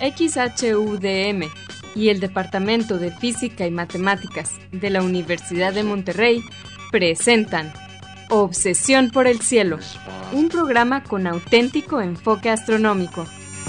XHUDM y el Departamento de Física y Matemáticas de la Universidad de Monterrey presentan Obsesión por el Cielo, un programa con auténtico enfoque astronómico.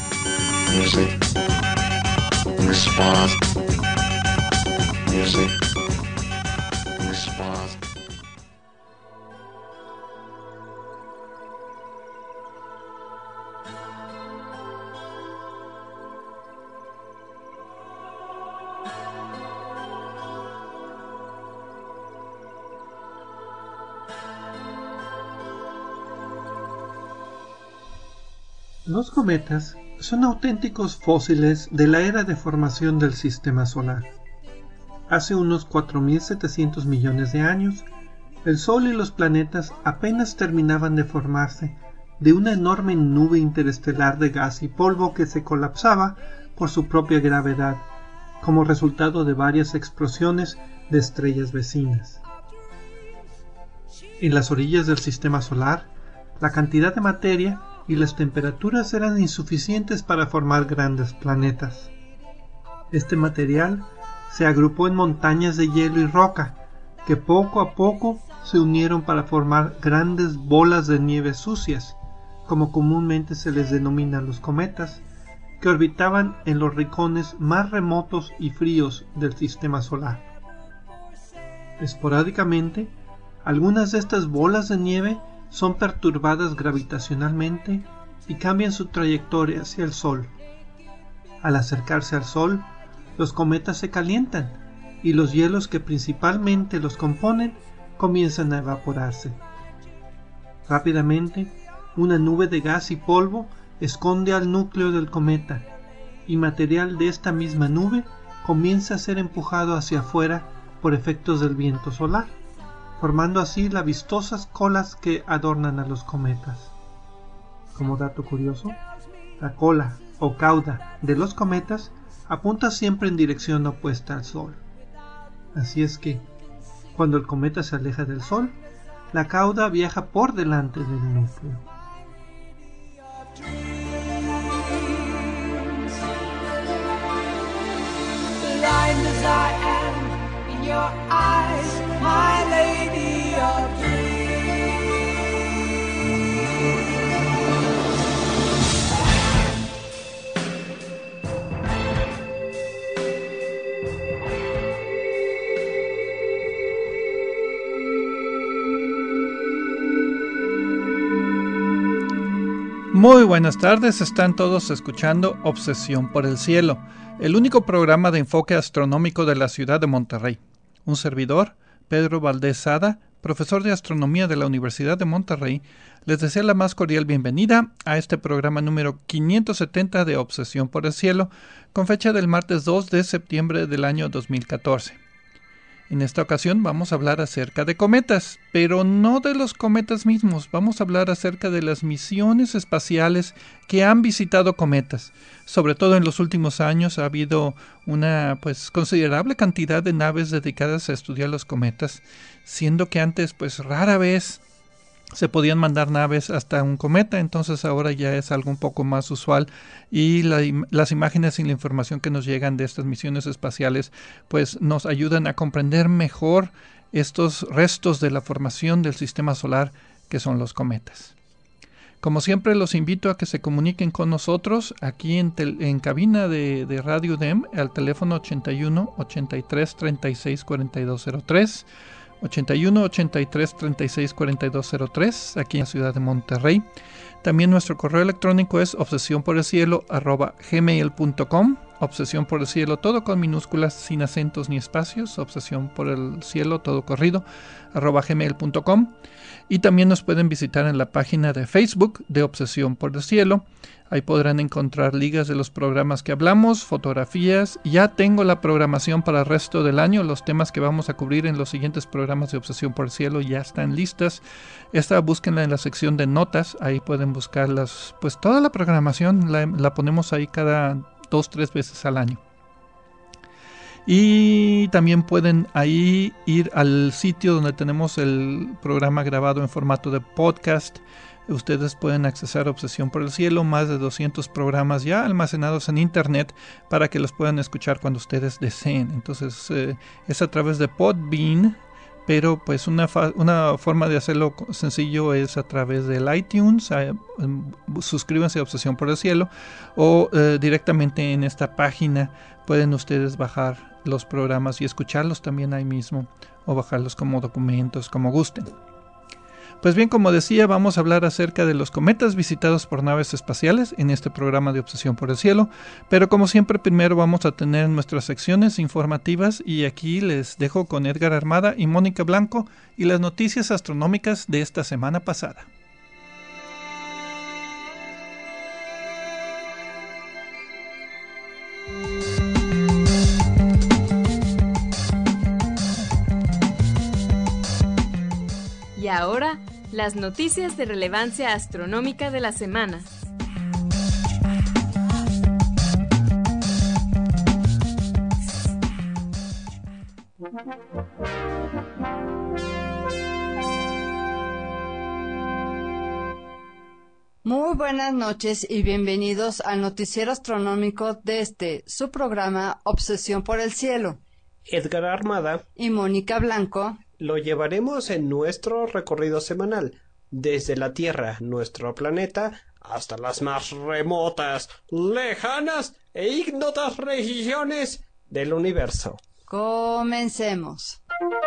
Los cometas son auténticos fósiles de la era de formación del Sistema Solar. Hace unos 4.700 millones de años, el Sol y los planetas apenas terminaban de formarse de una enorme nube interestelar de gas y polvo que se colapsaba por su propia gravedad, como resultado de varias explosiones de estrellas vecinas. En las orillas del Sistema Solar, la cantidad de materia y las temperaturas eran insuficientes para formar grandes planetas. Este material se agrupó en montañas de hielo y roca, que poco a poco se unieron para formar grandes bolas de nieve sucias, como comúnmente se les denomina a los cometas, que orbitaban en los rincones más remotos y fríos del Sistema Solar. Esporádicamente, algunas de estas bolas de nieve son perturbadas gravitacionalmente y cambian su trayectoria hacia el Sol. Al acercarse al Sol, los cometas se calientan y los hielos que principalmente los componen comienzan a evaporarse. Rápidamente, una nube de gas y polvo esconde al núcleo del cometa y material de esta misma nube comienza a ser empujado hacia afuera por efectos del viento solar, formando así las vistosas colas que adornan a los cometas. Como dato curioso, la cola o cauda de los cometas apunta siempre en dirección opuesta al Sol. Así es que, cuando el cometa se aleja del Sol, la cauda viaja por delante del núcleo. Blind as I am in your eyes, my lady of dreams. Muy buenas tardes, están todos escuchando Obsesión por el Cielo, el único programa de enfoque astronómico de la ciudad de Monterrey. Un servidor, Pedro Valdés Sada, profesor de astronomía de la Universidad de Monterrey, les desea la más cordial bienvenida a este programa número 570 de Obsesión por el Cielo, con fecha del martes 2 de septiembre del año 2014. En esta ocasión vamos a hablar acerca de cometas, pero no de los cometas mismos. Vamos a hablar acerca de las misiones espaciales que han visitado cometas. Sobre todo en los últimos años ha habido una considerable cantidad de naves dedicadas a estudiar los cometas, siendo que antes rara vez se podían mandar naves hasta un cometa, entonces ahora ya es algo un poco más usual y las imágenes y la información que nos llegan de estas misiones espaciales nos ayudan a comprender mejor estos restos de la formación del sistema solar que son los cometas. Como siempre los invito a que se comuniquen con nosotros aquí en cabina de Radio UDEM al teléfono 81 83 36 4203 81 83 36 4203 aquí en la ciudad de Monterrey. También nuestro correo electrónico es obsesionporelcielo@gmail.com. Obsesión por el cielo, todo con minúsculas, sin acentos ni espacios. Obsesión por el cielo, todo corrido, @gmail.com. Y también nos pueden visitar en la página de Facebook de Obsesión por el Cielo. Ahí podrán encontrar ligas de los programas que hablamos, fotografías. Ya tengo la programación para el resto del año. Los temas que vamos a cubrir en los siguientes programas de Obsesión por el Cielo ya están listas. Búsquenla en la sección de notas. Ahí pueden buscarlas. Toda la programación la ponemos ahí cada 2-3 veces al año. Y también pueden ahí ir al sitio donde tenemos el programa grabado en formato de podcast, Ustedes pueden accesar a Obsesión por el Cielo, más de 200 programas ya almacenados en internet para que los puedan escuchar cuando ustedes deseen. Entonces es a través de Podbean, pero pues una forma de hacerlo sencillo es a través del iTunes. Suscríbanse a Obsesión por el Cielo, o directamente en esta página pueden ustedes bajar los programas y escucharlos también ahí mismo, o bajarlos como documentos, como gusten. Pues bien, como decía, vamos a hablar acerca de los cometas visitados por naves espaciales en este programa de Obsesión por el Cielo, pero como siempre primero vamos a tener nuestras secciones informativas, y aquí les dejo con Edgar Armada y Mónica Blanco y las noticias astronómicas de esta semana pasada. Y ahora, las noticias de relevancia astronómica de la semana. Muy buenas noches y bienvenidos al noticiero astronómico de su programa Obsesión por el Cielo. Edgar Armada y Mónica Blanco lo llevaremos en nuestro recorrido semanal, desde la Tierra, nuestro planeta, hasta las más remotas, lejanas e ignotas regiones del universo. Comencemos.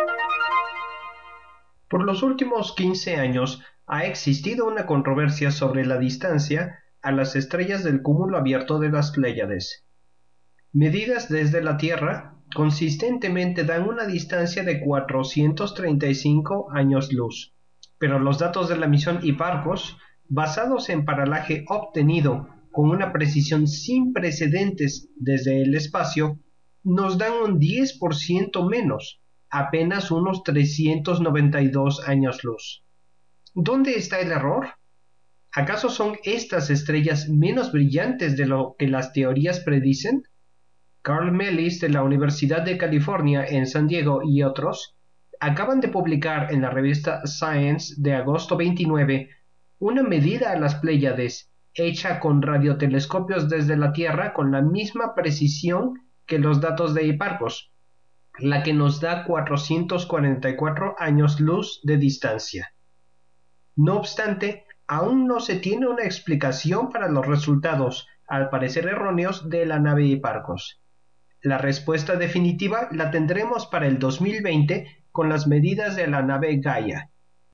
Por los últimos 15 años ha existido una controversia sobre la distancia a las estrellas del cúmulo abierto de las Pléyades. Medidas desde la Tierra consistentemente dan una distancia de 435 años luz, pero los datos de la misión Hipparcos, basados en paralaje obtenido con una precisión sin precedentes desde el espacio, nos dan un 10% menos, apenas unos 392 años luz. ¿Dónde está el error? ¿Acaso son estas estrellas menos brillantes de lo que las teorías predicen? Carl Mellis de la Universidad de California en San Diego y otros acaban de publicar en la revista Science de agosto 29 una medida a las Pléyades hecha con radiotelescopios desde la Tierra con la misma precisión que los datos de Hipparcos, la que nos da 444 años luz de distancia. No obstante, aún no se tiene una explicación para los resultados, al parecer erróneos, de la nave Hipparcos. La respuesta definitiva la tendremos para el 2020 con las medidas de la nave Gaia.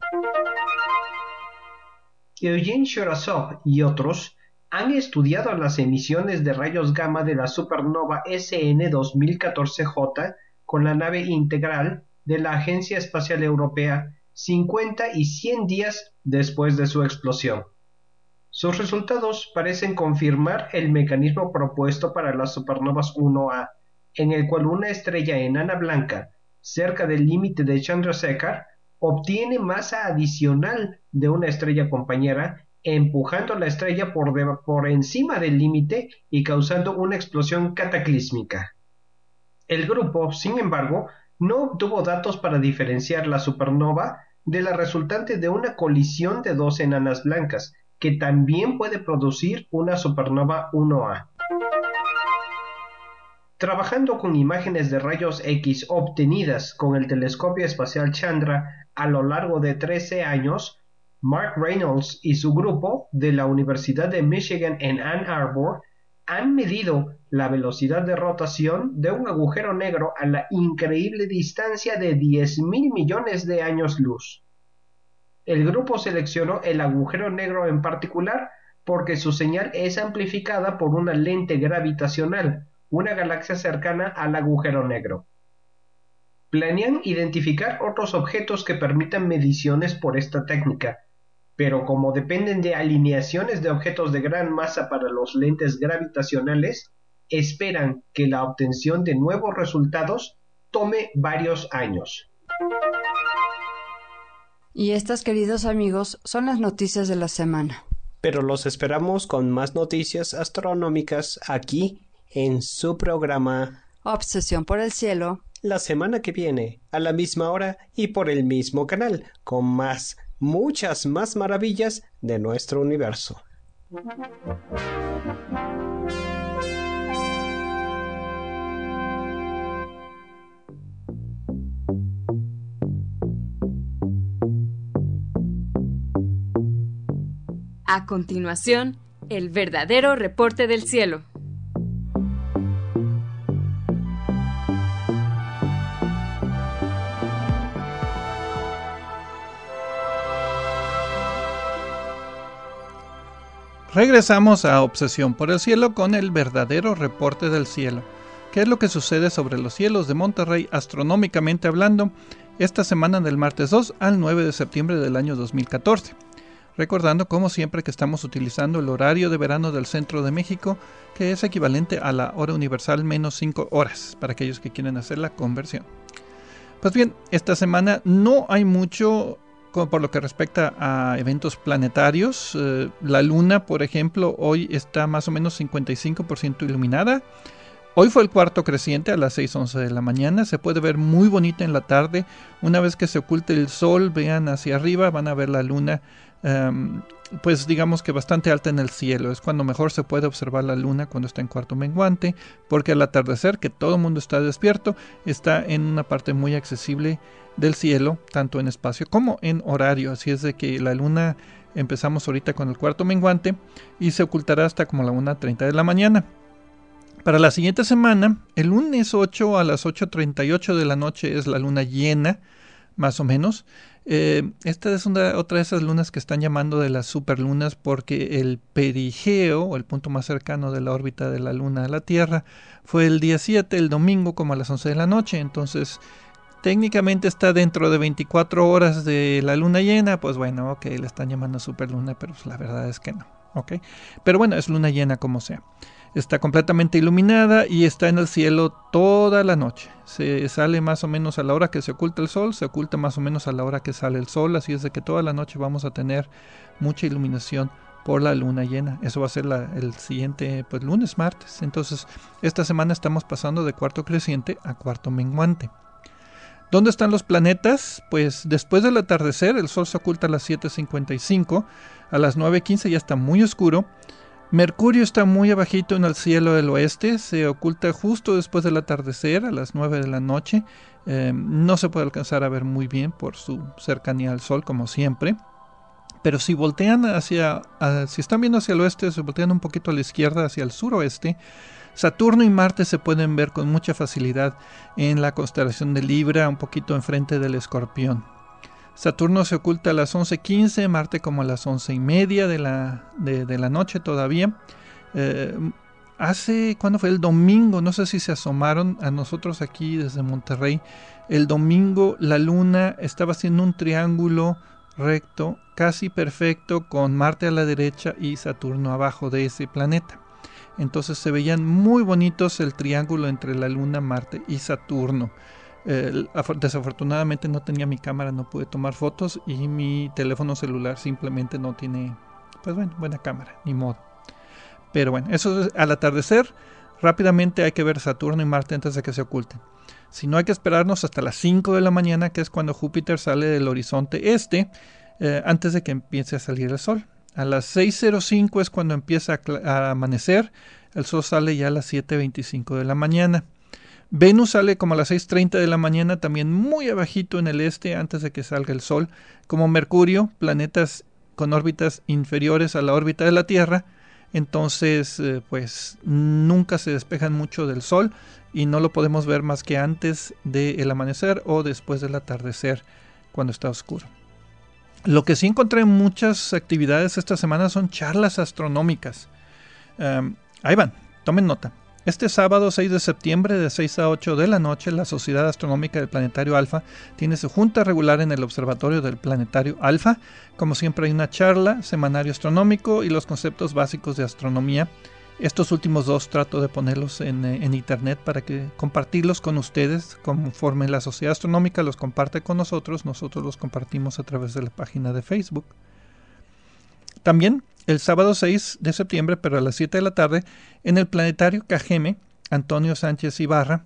Eugene Shurazov y otros han estudiado las emisiones de rayos gamma de la supernova SN 2014J con la nave Integral de la Agencia Espacial Europea 50 y 100 días después de su explosión. Sus resultados parecen confirmar el mecanismo propuesto para las supernovas 1A, en el cual una estrella enana blanca, cerca del límite de Chandrasekhar, obtiene masa adicional de una estrella compañera, empujando la estrella por encima del límite y causando una explosión cataclísmica. El grupo, sin embargo, no obtuvo datos para diferenciar la supernova de la resultante de una colisión de dos enanas blancas, que también puede producir una supernova 1A. Trabajando con imágenes de rayos X obtenidas con el telescopio espacial Chandra a lo largo de 13 años, Mark Reynolds y su grupo de la Universidad de Michigan en Ann Arbor han medido la velocidad de rotación de un agujero negro a la increíble distancia de 10.000 millones de años luz. El grupo seleccionó el agujero negro en particular porque su señal es amplificada por una lente gravitacional, una galaxia cercana al agujero negro. Planean identificar otros objetos que permitan mediciones por esta técnica, pero como dependen de alineaciones de objetos de gran masa para los lentes gravitacionales, esperan que la obtención de nuevos resultados tome varios años. Y estas, queridos amigos, son las noticias de la semana. Pero los esperamos con más noticias astronómicas aquí en su programa Obsesión por el Cielo, la semana que viene, a la misma hora y por el mismo canal, con muchas más maravillas de nuestro universo. A continuación, el verdadero reporte del cielo. Regresamos a Obsesión por el Cielo con el verdadero reporte del cielo. ¿Qué es lo que sucede sobre los cielos de Monterrey astronómicamente hablando esta semana del martes 2 al 9 de septiembre del año 2014? Recordando como siempre que estamos utilizando el horario de verano del centro de México, que es equivalente a la hora universal menos 5 horas, para aquellos que quieren hacer la conversión. Pues bien, esta semana no hay mucho por lo que respecta a eventos planetarios. La luna, por ejemplo, hoy está más o menos 55% iluminada. Hoy fue el cuarto creciente a las 6:11 de la mañana. Se puede ver muy bonita en la tarde. Una vez que se oculte el sol, vean hacia arriba, van a ver la luna, pues digamos que bastante alta en el cielo. Es cuando mejor se puede observar la luna, cuando está en cuarto menguante, porque al atardecer, que todo el mundo está despierto, está en una parte muy accesible del cielo, tanto en espacio como en horario. Así es de que la luna empezamos ahorita con el cuarto menguante y se ocultará hasta como la 1:30 de la mañana. Para la siguiente semana, el lunes 8 a las 8:38 de la noche es la luna llena, más o menos. Esta es otra de esas lunas que están llamando de las superlunas, porque el perigeo, o el punto más cercano de la órbita de la luna a la Tierra, fue el día 7, el domingo, como a las 11 de la noche. Entonces, técnicamente está dentro de 24 horas de la luna llena. Pues bueno, ok, le están llamando superluna, pero pues la verdad es que no, ok. Pero bueno, es luna llena como sea. Está completamente iluminada y está en el cielo toda la noche. Se sale más o menos a la hora que se oculta el sol, se oculta más o menos a la hora que sale el sol, así es de que toda la noche vamos a tener mucha iluminación por la luna llena. Eso va a ser el siguiente, pues lunes, martes. Entonces, esta semana estamos pasando de cuarto creciente a cuarto menguante. ¿Dónde están los planetas? Pues después del atardecer, el sol se oculta a las 7:55, a las 9:15 ya está muy oscuro. Mercurio está muy abajito en el cielo del oeste, se oculta justo después del atardecer a las 9 de la noche. No se puede alcanzar a ver muy bien por su cercanía al sol, como siempre. Pero si voltean si están viendo hacia el oeste, se voltean un poquito a la izquierda, hacia el suroeste, Saturno y Marte se pueden ver con mucha facilidad en la constelación de Libra, un poquito enfrente del Escorpión. Saturno se oculta a las 11:15, Marte como a las 11:30 de la noche todavía. ¿Cuándo fue? El domingo, no sé si se asomaron a nosotros aquí desde Monterrey. El domingo la luna estaba haciendo un triángulo recto, casi perfecto, con Marte a la derecha y Saturno abajo de ese planeta. Entonces se veían muy bonitos el triángulo entre la luna, Marte y Saturno. Desafortunadamente no tenía mi cámara, no pude tomar fotos, y mi teléfono celular simplemente no tiene, pues bueno, buena cámara, ni modo. Pero bueno, eso es al atardecer. Rápidamente hay que ver Saturno y Marte antes de que se oculten. Si no, hay que esperarnos hasta las 5 de la mañana, que es cuando Júpiter sale del horizonte este, antes de que empiece a salir el sol. A las 6:05 es cuando empieza a amanecer. El sol sale ya a las 7:25 de la mañana. Venus sale como a las 6:30 de la mañana, también muy abajito en el este, antes de que salga el sol. Como Mercurio, planetas con órbitas inferiores a la órbita de la Tierra, entonces pues nunca se despejan mucho del sol y no lo podemos ver más que antes del amanecer o después del atardecer, cuando está oscuro. Lo que sí encontré en muchas actividades esta semana son charlas astronómicas. Ahí van, tomen nota. Este sábado 6 de septiembre de 6 a 8 de la noche, la Sociedad Astronómica del Planetario Alfa tiene su junta regular en el Observatorio del Planetario Alfa. Como siempre hay una charla, semanario astronómico y los conceptos básicos de astronomía. Estos últimos dos trato de ponerlos en internet para que compartirlos con ustedes, conforme la Sociedad Astronómica los comparte con nosotros los compartimos a través de la página de Facebook. También el sábado 6 de septiembre, pero a las 7 de la tarde, en el Planetario Cajeme, Antonio Sánchez Ibarra,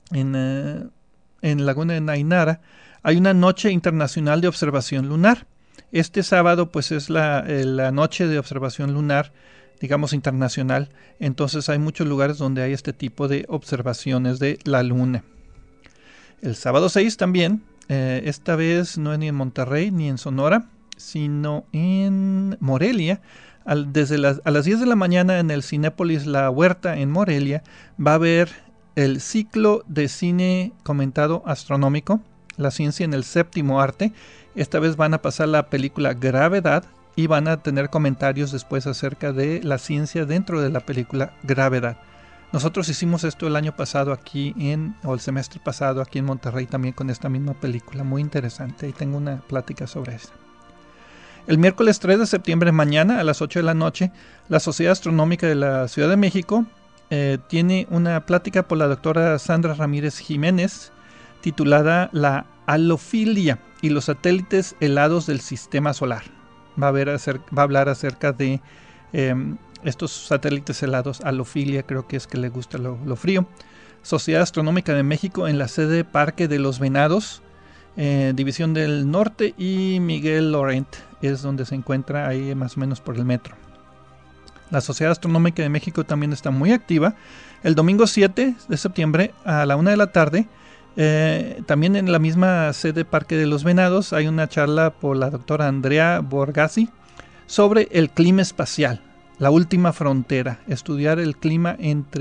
en Laguna de Nainara, hay una noche internacional de observación lunar. Este sábado pues es la noche de observación lunar, digamos internacional, entonces hay muchos lugares donde hay este tipo de observaciones de la luna. El sábado 6 también, esta vez no es ni en Monterrey ni en Sonora, sino en Morelia. A las 10 de la mañana en el Cinépolis La Huerta en Morelia va a haber el ciclo de cine comentado astronómico, la ciencia en el séptimo arte. Esta vez van a pasar la película Gravedad y van a tener comentarios después acerca de la ciencia dentro de la película Gravedad. Nosotros hicimos esto el año pasado o el semestre pasado aquí en Monterrey también con esta misma película, muy interesante, y tengo una plática sobre esta. El miércoles 3 de septiembre, mañana a las 8 de la noche, la Sociedad Astronómica de la Ciudad de México tiene una plática por la doctora Sandra Ramírez Jiménez titulada La halofilia y los satélites helados del sistema solar. Va a hablar acerca de estos satélites helados, halofilia, creo que es que le gusta lo frío. Sociedad Astronómica de México en la sede Parque de los Venados, División del Norte, y Miguel Laurent es donde se encuentra, ahí más o menos por el metro. La Sociedad Astronómica de México también está muy activa. El domingo 7 de septiembre a la 1 de la tarde, también en la misma sede Parque de los Venados, hay una charla por la doctora Andrea Borgasi sobre el clima espacial, la última frontera, estudiar el clima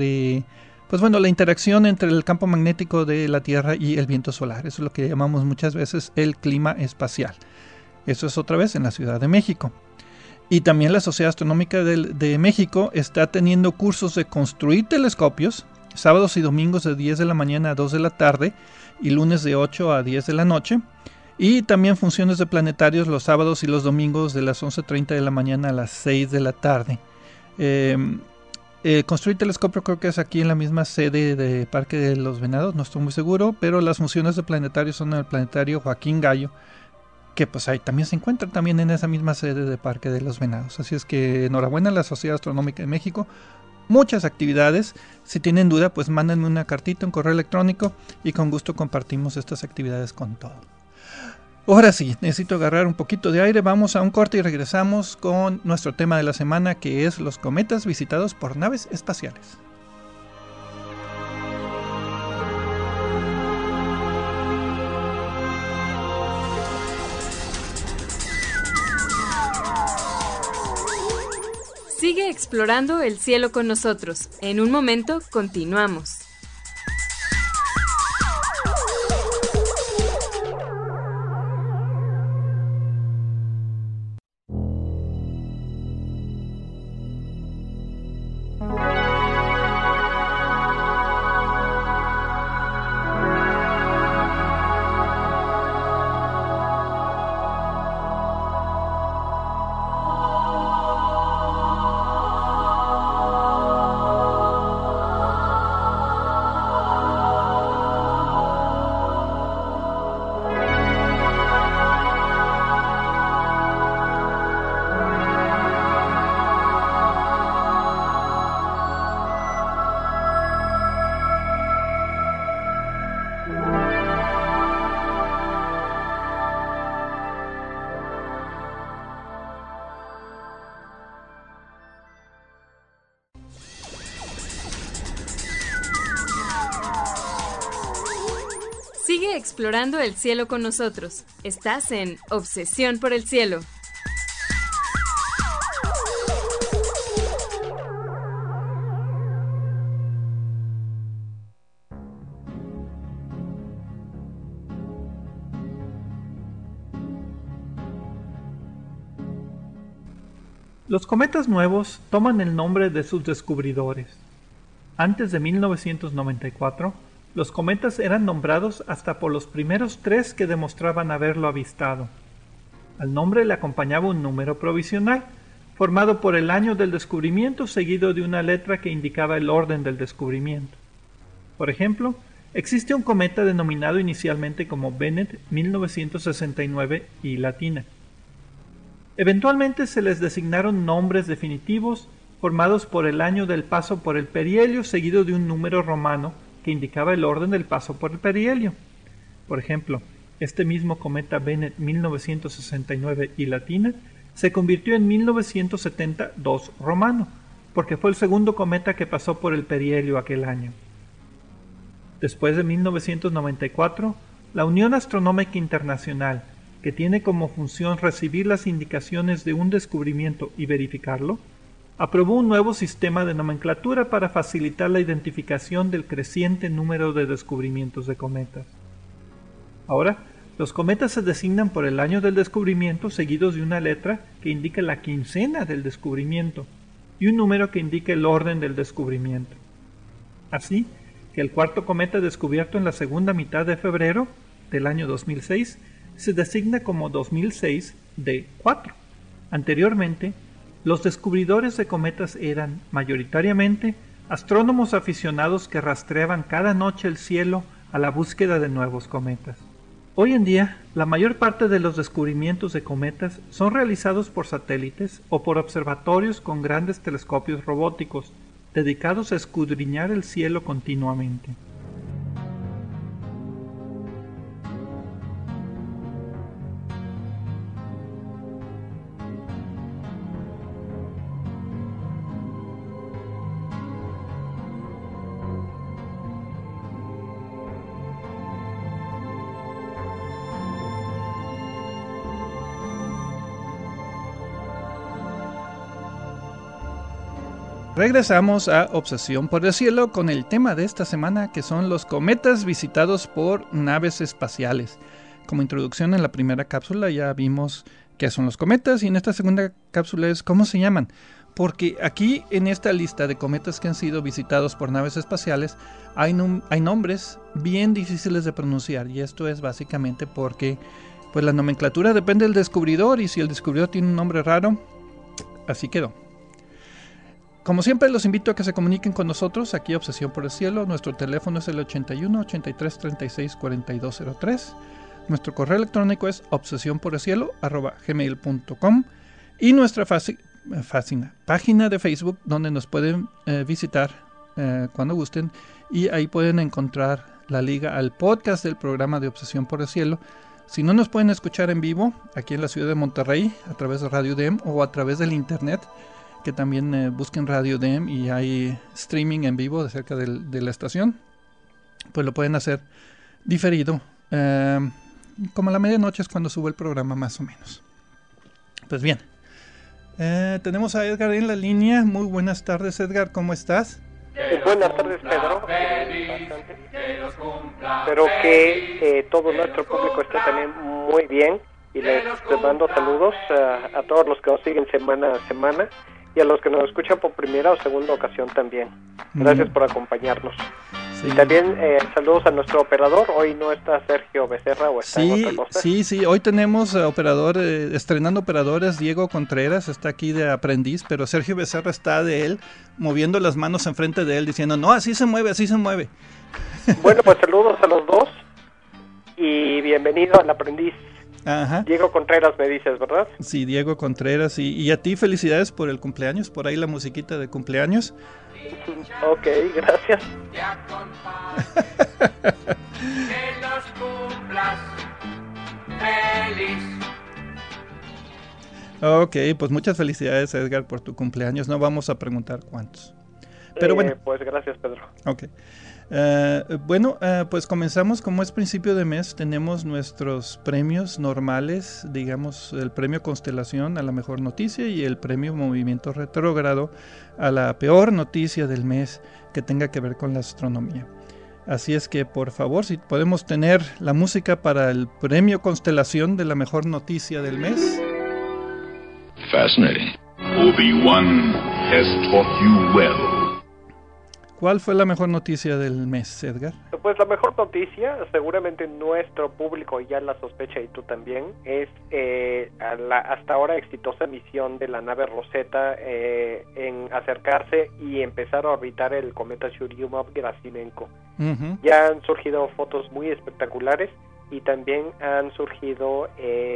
la interacción entre el campo magnético de la Tierra y el viento solar. Eso es lo que llamamos muchas veces el clima espacial. Eso es otra vez en la Ciudad de México. Y también la Sociedad Astronómica de México está teniendo cursos de construir telescopios, sábados y domingos de 10 de la mañana a 2 de la tarde y lunes de 8 a 10 de la noche. Y también funciones de planetarios los sábados y los domingos de las 11:30 de la mañana a las 6 de la tarde. Construir telescopio creo que es aquí en la misma sede de Parque de los Venados, no estoy muy seguro, pero las funciones de planetario son en el planetario Joaquín Gallo, que pues ahí también se encuentra también en esa misma sede de Parque de los Venados. Así es que enhorabuena a la Sociedad Astronómica de México, muchas actividades. Si tienen duda, pues mándenme una cartita, un correo electrónico, y con gusto compartimos estas actividades con todo. Ahora sí, necesito agarrar un poquito de aire, vamos a un corte y regresamos con nuestro tema de la semana, que es los cometas visitados por naves espaciales. Sigue explorando el cielo con nosotros. En un momento continuamos. Sigue explorando el cielo con nosotros. Estás en Obsesión por el Cielo. Los cometas nuevos toman el nombre de sus descubridores. Antes de 1994, los cometas eran nombrados hasta por los primeros 3 que demostraban haberlo avistado. Al nombre le acompañaba un número provisional, formado por el año del descubrimiento seguido de una letra que indicaba el orden del descubrimiento. Por ejemplo, existe un cometa denominado inicialmente como Bennett 1969 y latina. Eventualmente se les designaron nombres definitivos formados por el año del paso por el perihelio seguido de un número romano que indicaba el orden del paso por el perihelio. Por ejemplo, Este mismo cometa Bennet 1969 y Latina se convirtió en 1972 romano, porque fue el segundo cometa que pasó por el perihelio aquel año. Después de 1994, la Unión Astronómica Internacional, que tiene como función recibir las indicaciones de un descubrimiento y verificarlo, aprobó un nuevo sistema de nomenclatura para facilitar la identificación del creciente número de descubrimientos de cometas. Ahora, los cometas se designan por el año del descubrimiento seguidos de una letra que indica la quincena del descubrimiento y un número que indica el orden del descubrimiento. Así que el cuarto cometa descubierto en la segunda mitad de febrero del año 2006 se designa como 2006 D4. Anteriormente, los descubridores de cometas eran, mayoritariamente, astrónomos aficionados que rastreaban cada noche el cielo a la búsqueda de nuevos cometas. Hoy en día, la mayor parte de los descubrimientos de cometas son realizados por satélites o por observatorios con grandes telescopios robóticos, dedicados a escudriñar el cielo continuamente. Regresamos a Obsesión por el Cielo con el tema de esta semana, que son los cometas visitados por naves espaciales. Como introducción, en la primera cápsula ya vimos qué son los cometas, y en esta segunda cápsula es cómo se llaman. Porque aquí en esta lista de cometas que han sido visitados por naves espaciales hay nombres bien difíciles de pronunciar, y esto es básicamente porque pues la nomenclatura depende del descubridor, y si el descubridor tiene un nombre raro, así quedó. Como siempre, los invito a que se comuniquen con nosotros aquí a Obsesión por el Cielo. Nuestro teléfono es el 81 83 36 4203. Nuestro correo electrónico es obsesionporelcielo@gmail.com, y nuestra página de Facebook, donde nos pueden visitar cuando gusten, y ahí pueden encontrar la liga al podcast del programa de Obsesión por el Cielo. Si no nos pueden escuchar en vivo aquí en la ciudad de Monterrey a través de Radio DEM o a través del internet, que también busquen Radio DEM y hay streaming en vivo de cerca de la estación, pues lo pueden hacer diferido, como a la medianoche es cuando sube el programa, más o menos. Pues bien, tenemos a Edgar en la línea. Muy buenas tardes, Edgar, ¿cómo estás? Buenas tardes, Pedro. Espero que todo nuestro público esté también muy bien, y les mando saludos a todos los que nos siguen semana a semana, y a los que nos escuchan por primera o segunda ocasión también. Gracias por acompañarnos. Sí. Y también saludos a nuestro operador. Hoy no está Sergio Becerra, o está en otra cosa. Sí, hoy tenemos operador, estrenando operadores. Diego Contreras está aquí de aprendiz, pero Sergio Becerra está de él, moviendo las manos enfrente de él, diciendo, no, así se mueve. Bueno, pues saludos a los dos, y bienvenido al aprendiz. Ajá. Diego Contreras me dices, ¿verdad? Sí, Diego Contreras, y a ti felicidades por el cumpleaños, por ahí la musiquita de cumpleaños. Ok, gracias. Que los cumplas feliz. Ok, pues muchas felicidades, Edgar, por tu cumpleaños. No vamos a preguntar cuántos, pero bueno. Pues gracias, Pedro. Ok. Pues comenzamos. Como es principio de mes, tenemos nuestros premios normales, digamos el premio Constelación a la mejor noticia y el premio Movimiento Retrógrado a la peor noticia del mes que tenga que ver con la astronomía. Así es que, por favor, si podemos tener la música para el premio Constelación de la mejor noticia del mes. Fascinating. Obi-Wan has taught you well. ¿Cuál fue la mejor noticia del mes, Edgar? Pues la mejor noticia, seguramente nuestro público ya la sospecha y tú también, es la hasta ahora exitosa misión de la nave Rosetta en acercarse y empezar a orbitar el cometa Churyumov-Gerasimenko. Uh-huh. Ya han surgido fotos muy espectaculares, y también han surgido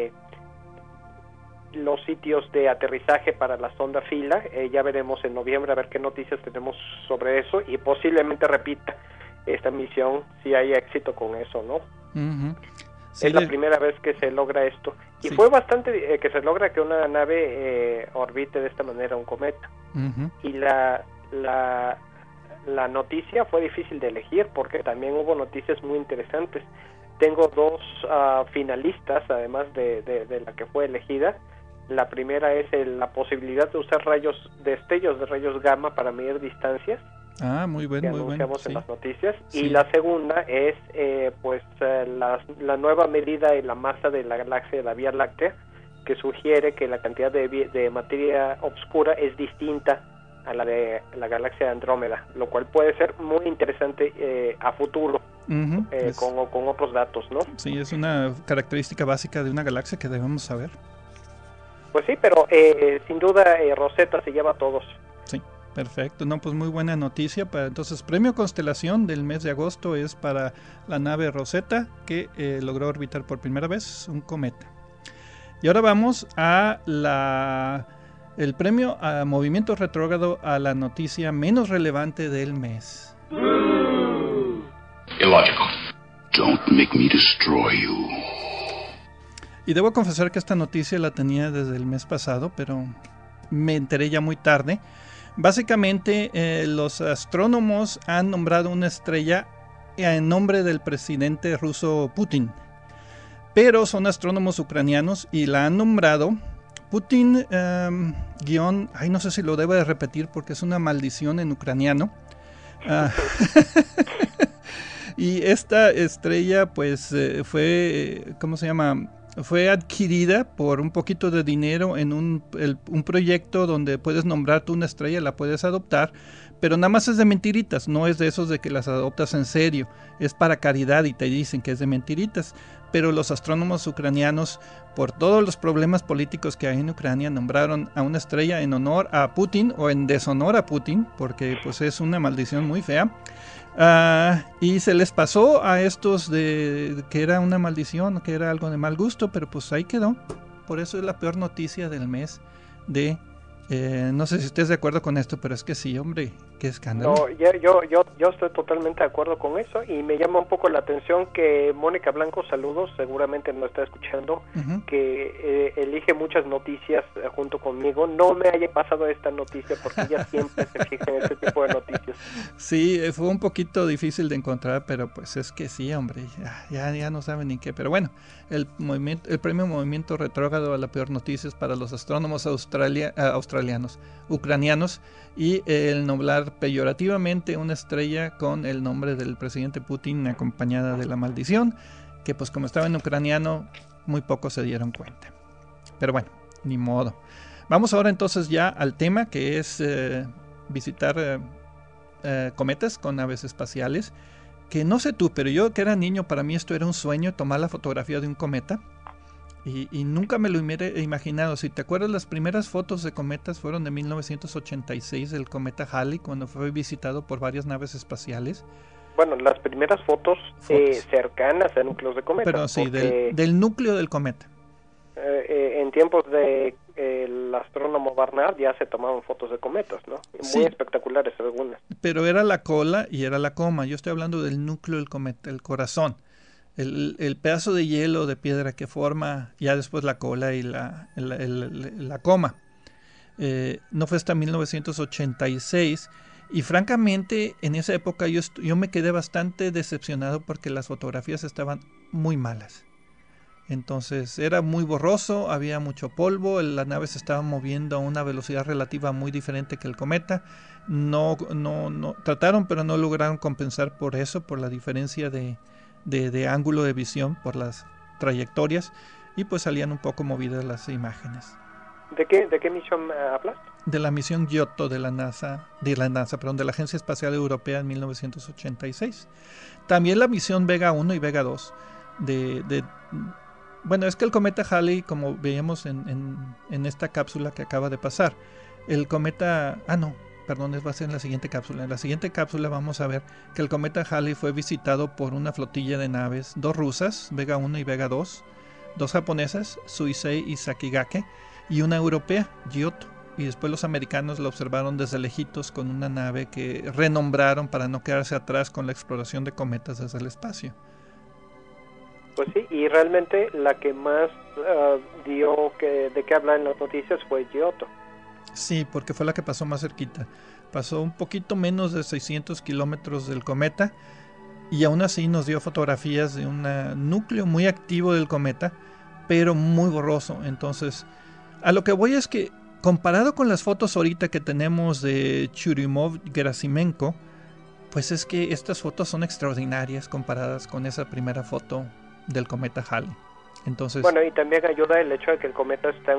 los sitios de aterrizaje para la sonda Fila. Ya veremos en noviembre a ver qué noticias tenemos sobre eso, y posiblemente repita esta misión si hay éxito con eso, ¿no? Uh-huh. Sí, es la primera vez que se logra esto. Y sí. fue bastante que se logra que una nave orbite de esta manera un cometa. Uh-huh. Y la noticia fue difícil de elegir porque también hubo noticias muy interesantes. Tengo dos finalistas, además de la que fue elegida. La primera es la posibilidad de usar destellos de rayos gamma para medir distancias. Muy bien, que muy bien. anunciamos en Sí. las noticias. Sí. Y la segunda es la nueva medida de la masa de la galaxia de la Vía Láctea, que sugiere que la cantidad de materia oscura es distinta a la de la galaxia de Andrómeda, lo cual puede ser muy interesante a futuro. Uh-huh. Con otros datos, ¿no? Sí, es una característica básica de una galaxia que debemos saber. Pues sí, pero sin duda Rosetta se lleva a todos. Sí, perfecto. No, pues muy buena noticia. Entonces, premio Constelación del mes de agosto es para la nave Rosetta, que logró orbitar por primera vez un cometa. Y ahora vamos a el premio a movimiento retrógrado, a la noticia menos relevante del mes. Illogical. Don't make me destroy you. Y debo confesar que esta noticia la tenía desde el mes pasado, pero me enteré ya muy tarde. Básicamente, los astrónomos han nombrado una estrella en nombre del presidente ruso Putin. Pero son astrónomos ucranianos y la han nombrado Putin no sé si lo debo de repetir porque es una maldición en ucraniano. Y esta estrella pues fue, ¿cómo se llama? Fue adquirida por un poquito de dinero en un proyecto donde puedes nombrar tú una estrella, la puedes adoptar, pero nada más es de mentiritas, no es de esos de que las adoptas en serio, es para caridad y te dicen que es de mentiritas. Pero los astrónomos ucranianos, por todos los problemas políticos que hay en Ucrania, nombraron a una estrella en honor a Putin o en deshonor a Putin, porque pues es una maldición muy fea. Y se les pasó a estos de que era una maldición, que era algo de mal gusto, pero pues ahí quedó. Por eso es la peor noticia del mes de... no sé si estés de acuerdo con esto, pero es que sí, hombre, qué escándalo. No, yo estoy totalmente de acuerdo con eso y me llama un poco la atención que Mónica Blanco, saludos, seguramente no está escuchando, Uh-huh. que elige muchas noticias junto conmigo. No me haya pasado esta noticia porque ella siempre se fija en este tipo de noticias. Sí, fue un poquito difícil de encontrar, pero pues es que sí, hombre, ya no saben ni qué. Pero bueno, el premio Movimiento Retrógrado a la peor noticia es para los astrónomos ucranianos, y el nombrar peyorativamente una estrella con el nombre del presidente Putin acompañada de la maldición, que pues como estaba en ucraniano muy pocos se dieron cuenta. Pero bueno, ni modo. Vamos ahora entonces ya al tema, que es visitar cometas con naves espaciales, que no sé tú, pero yo que era niño, para mí esto era un sueño, tomar la fotografía de un cometa. Y nunca me lo hubiera imaginado. Si te acuerdas, las primeras fotos de cometas fueron de 1986, el cometa Halley, cuando fue visitado por varias naves espaciales. Bueno, las primeras fotos cercanas a núcleos de cometa. Pero sí, porque, del núcleo del cometa. En tiempos de el astrónomo Barnard ya se tomaban fotos de cometas, ¿no? Muy Sí. espectaculares algunas. Pero era la cola y era la coma. Yo estoy hablando del núcleo del cometa, el corazón. El pedazo de hielo, de piedra que forma ya después la cola y la coma. No fue hasta 1986 y francamente en esa época yo me quedé bastante decepcionado porque las fotografías estaban muy malas. Entonces era muy borroso, había mucho polvo, la nave se estaba moviendo a una velocidad relativa muy diferente que el cometa. No trataron, pero no lograron compensar por eso, por la diferencia de ángulo de visión, por las trayectorias, y pues salían un poco movidas las imágenes. ¿De qué misión hablas? De la misión Giotto de la NASA, de la Agencia Espacial Europea en 1986. También la misión Vega 1 y Vega 2 bueno, es que el cometa Halley, como veíamos en esta cápsula que acaba de pasar, el cometa... va a ser en la siguiente cápsula. En la siguiente cápsula vamos a ver que el cometa Halley fue visitado por una flotilla de naves, 2 rusas, Vega 1 y Vega 2, 2 japonesas, Suisei y Sakigake, y una europea, Giotto. Y después los americanos lo observaron desde lejitos con una nave que renombraron para no quedarse atrás con la exploración de cometas desde el espacio. Pues sí, y realmente la que más dio de qué hablar en las noticias fue Giotto. Sí, porque fue la que pasó más cerquita. Pasó un poquito menos de 600 kilómetros del cometa y aún así nos dio fotografías de un núcleo muy activo del cometa, pero muy borroso. Entonces, a lo que voy es que comparado con las fotos ahorita que tenemos de Churyumov-Gerasimenko, pues es que estas fotos son extraordinarias comparadas con esa primera foto del cometa Halley. Entonces, bueno, y también ayuda el hecho de que el cometa está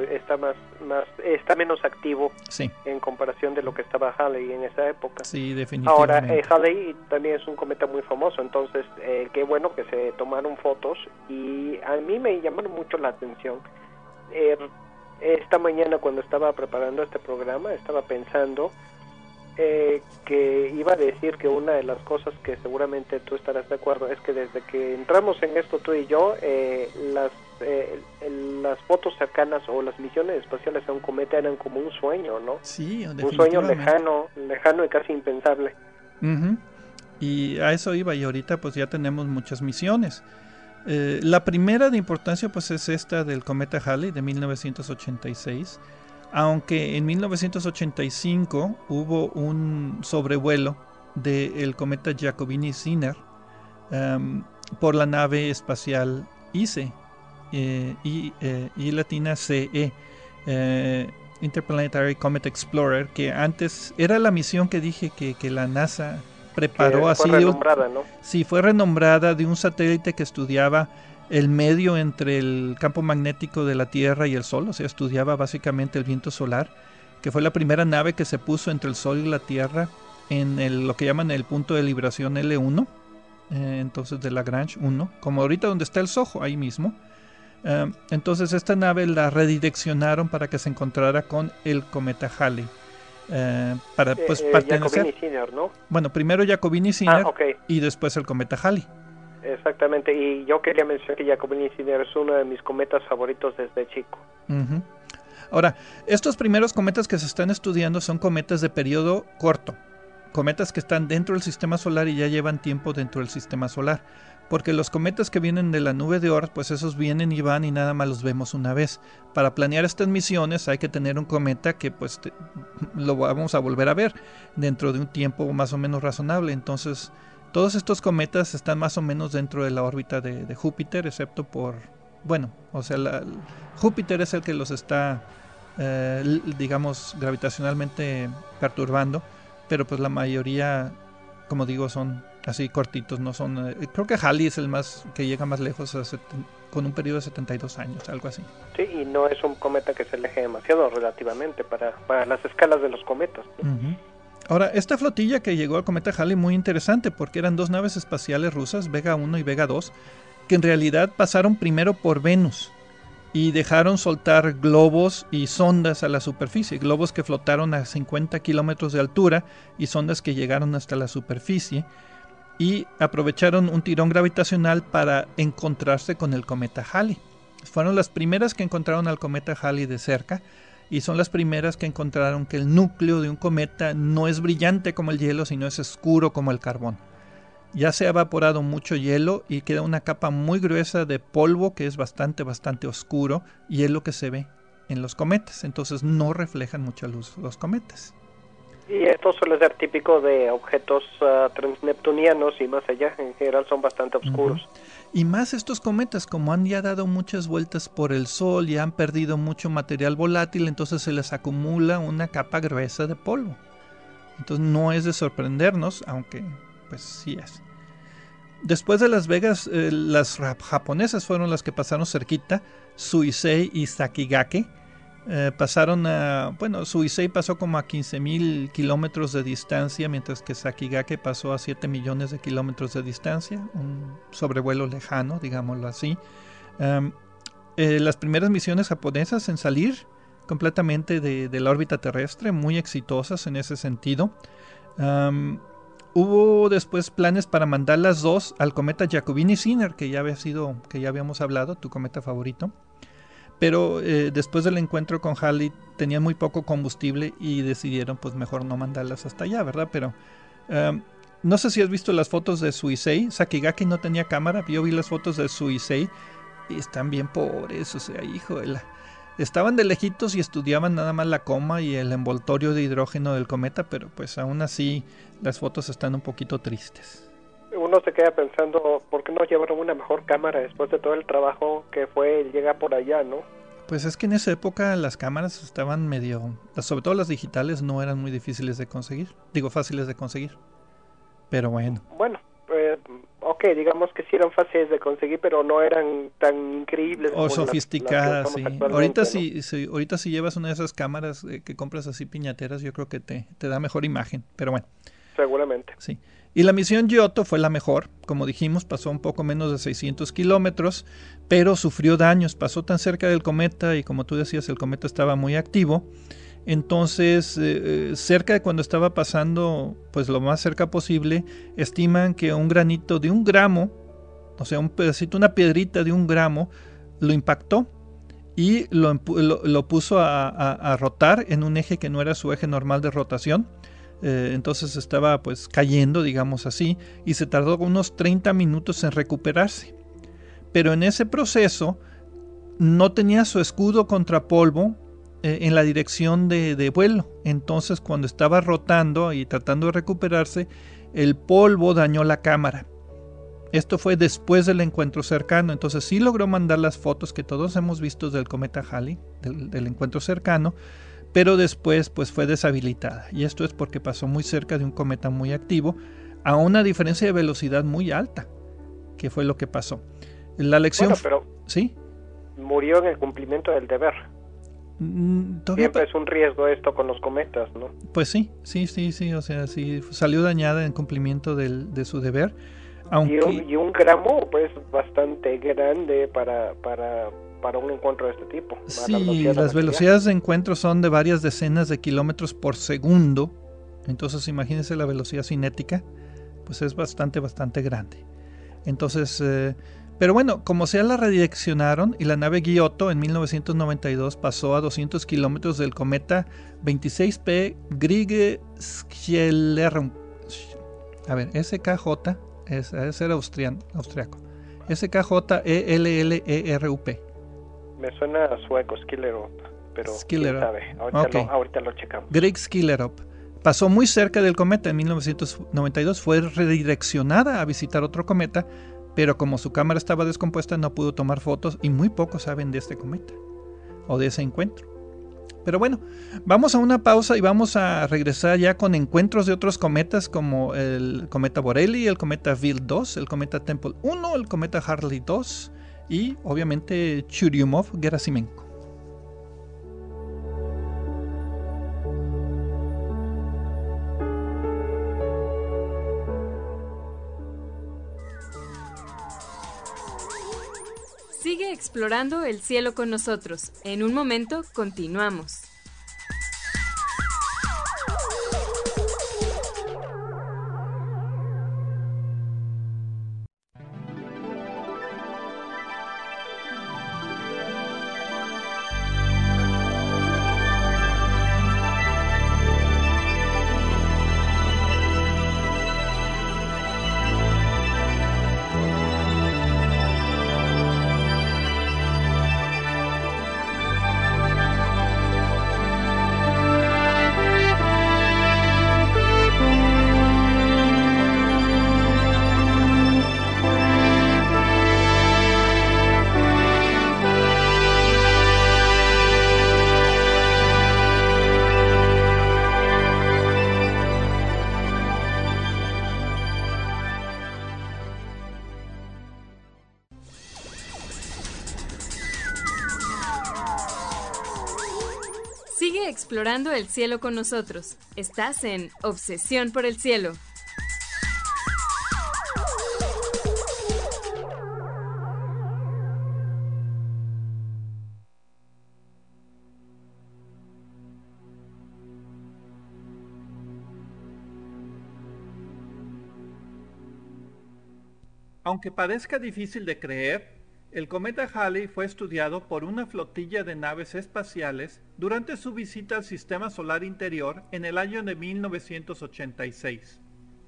menos activo, sí, en comparación de lo que estaba Halley en esa época. Sí, definitivamente. Ahora, Halley también es un cometa muy famoso, entonces qué bueno que se tomaron fotos, y a mí me llamaron mucho la atención. Esta mañana, cuando estaba preparando este programa, estaba pensando que iba a decir que una de las cosas que seguramente tú estarás de acuerdo es que desde que entramos en esto tú y yo, las fotos cercanas o las misiones espaciales a un cometa eran como un sueño, ¿no? Sí, un sueño lejano y casi impensable. Y a eso iba, y ahorita pues ya tenemos muchas misiones. La primera de importancia pues es esta del cometa Halley de 1986. Aunque en 1985 hubo un sobrevuelo del cometa Giacobini-Zinner por la nave espacial ICE, I latina CE, Interplanetary Comet Explorer, que antes era la misión que dije que la NASA preparó, que así fue renombrada, ¿no? Sí, fue renombrada de un satélite que estudiaba el medio entre el campo magnético de la Tierra y el Sol, o sea, estudiaba básicamente el viento solar, que fue la primera nave que se puso entre el Sol y la Tierra en lo que llaman el punto de libración L1, entonces de Lagrange 1, como ahorita donde está el SOHO, ahí mismo. Entonces esta nave la redireccionaron para que se encontrara con el cometa Halley. Para pues pertenecer. Giacobini-Zinner, ¿no? Bueno, primero Giacobini-Zinner okay. Y después el cometa Halley. Exactamente, y yo quería mencionar que Giacobini-Zinner es uno de mis cometas favoritos desde chico. Ahora, estos primeros cometas que se están estudiando son cometas de periodo corto, cometas que están dentro del sistema solar y ya llevan tiempo dentro del sistema solar, porque los cometas que vienen de la nube de Oort, pues esos vienen y van y nada más los vemos una vez. Para planear estas misiones hay que tener un cometa que pues lo vamos a volver a ver dentro de un tiempo más o menos razonable. Entonces todos estos cometas están más o menos dentro de la órbita de Júpiter, excepto por, bueno, o sea, Júpiter es el que los está, digamos, gravitacionalmente perturbando, pero pues la mayoría, como digo, son así cortitos, no son, creo que Halley es el más que llega más lejos con un periodo de 72 años, algo así. Sí, y no es un cometa que se aleje demasiado relativamente para las escalas de los cometas. Ahora, esta flotilla que llegó al cometa Halley muy interesante porque eran dos naves espaciales rusas, Vega 1 y Vega 2, que en realidad pasaron primero por Venus y dejaron soltar globos y sondas a la superficie, globos que flotaron a 50 kilómetros de altura y sondas que llegaron hasta la superficie, y aprovecharon un tirón gravitacional para encontrarse con el cometa Halley. Fueron las primeras que encontraron al cometa Halley de cerca, y son las primeras que encontraron que el núcleo de un cometa no es brillante como el hielo, sino es oscuro como el carbón. Ya se ha evaporado mucho hielo y queda una capa muy gruesa de polvo que es bastante oscuro, y es lo que se ve en los cometas. Entonces no reflejan mucha luz los cometas. Y esto suele ser típico de objetos transneptunianos y más allá, en general son bastante oscuros. Y más estos cometas, como han ya dado muchas vueltas por el Sol y han perdido mucho material volátil, entonces se les acumula una capa gruesa de polvo. Entonces no es de sorprendernos, aunque pues sí es. Después de Las Vegas, las japonesas fueron las que pasaron cerquita, Suisei y Sakigake. Suisei pasó como a 15,000 kilómetros de distancia, mientras que Sakigake pasó a 7 millones de kilómetros de distancia, un sobrevuelo lejano, digámoslo así. Las primeras misiones japonesas en salir completamente de la órbita terrestre, muy exitosas en ese sentido. Hubo después planes para mandar las dos al cometa Giacobini-Zinner, que ya habíamos hablado, tu cometa favorito. Pero después del encuentro con Halley tenían muy poco combustible y decidieron pues mejor no mandarlas hasta allá, ¿verdad? Pero no sé si has visto las fotos de Suisei. Sakigake no tenía cámara, yo vi las fotos de Suisei y están bien pobres, o sea, hijo de la... Estaban de lejitos y estudiaban nada más la coma y el envoltorio de hidrógeno del cometa, pero pues aún así las fotos están un poquito tristes. Uno se queda pensando, ¿por qué no llevaron una mejor cámara después de todo el trabajo que fue llegar por allá, no? Pues es que en esa época las cámaras estaban medio... sobre todo las digitales no eran muy difíciles de conseguir. Digo, fáciles de conseguir. Pero bueno. Bueno, ok, digamos que sí eran fáciles de conseguir, pero no eran tan increíbles o sofisticadas, sí. Ahorita, ¿no? ahorita si llevas una de esas cámaras que compras así piñateras, yo creo que te da mejor imagen. Pero bueno. Seguramente. Sí. Y la misión Giotto fue la mejor, como dijimos, pasó un poco menos de 600 kilómetros, pero sufrió daños, pasó tan cerca del cometa y como tú decías, el cometa estaba muy activo, entonces cerca de cuando estaba pasando, pues lo más cerca posible, estiman que un granito de 1 gramo, o sea, un pedacito, una piedrita de 1 gramo, lo impactó y lo puso a rotar en un eje que no era su eje normal de rotación. Entonces estaba pues cayendo, digamos así, y se tardó unos 30 minutos en recuperarse, pero en ese proceso no tenía su escudo contra polvo en la dirección de vuelo. Entonces cuando estaba rotando y tratando de recuperarse, el polvo dañó la cámara. Esto fue después del encuentro cercano. Entonces sí logró mandar las fotos que todos hemos visto del cometa Halley, del encuentro cercano, pero después pues fue deshabilitada, y esto es porque pasó muy cerca de un cometa muy activo a una diferencia de velocidad muy alta, que fue lo que pasó. La lección... Bueno, pero ¿sí? Murió en el cumplimiento del deber. Siempre es un riesgo esto con los cometas, ¿no? Pues sí, o sea, sí salió dañada en cumplimiento de su deber. Aunque... y un gramo pues bastante grande para un encuentro de este tipo. Sí, las velocidades de encuentro son de varias decenas de kilómetros por segundo, entonces imagínense la velocidad cinética, pues es bastante grande. Entonces, pero bueno, como sea, la redireccionaron y la nave Giotto en 1992 pasó a 200 kilómetros del cometa 26P Grigg-Schlerup. A ver, SKJ, ese era austriaco. SKJ-ELLERUP. Me suena a sueco, Schlerup, pero quién sabe. Ahorita lo checamos. Grigg-Schlerup. Pasó muy cerca del cometa en 1992, fue redireccionada a visitar otro cometa, pero como su cámara estaba descompuesta no pudo tomar fotos y muy pocos saben de este cometa o de ese encuentro. Pero bueno, vamos a una pausa y vamos a regresar ya con encuentros de otros cometas como el cometa Borrelly, el cometa Wild 2, el cometa Tempel 1, el cometa Halley 2 y obviamente Churyumov-Gerasimenko. Sigue explorando el cielo con nosotros. En un momento continuamos. Sigue explorando el cielo con nosotros. Estás en Obsesión por el Cielo. Aunque parezca difícil de creer, el cometa Halley fue estudiado por una flotilla de naves espaciales durante su visita al sistema solar interior en el año de 1986.